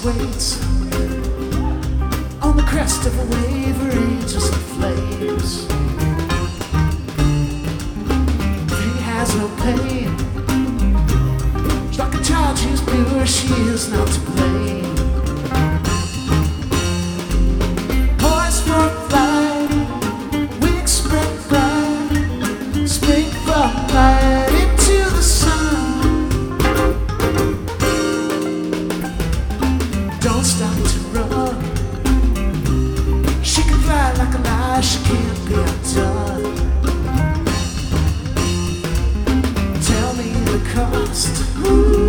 waits on the crest of a wave where angels and flames. He has no pain. She's like a child, she's pure, she is not to blame. Poised for flight, wings spread bright, spring from light into the sun. Don't stop to run. She can fly like a lie, she can't be outdone. Tell me the cost.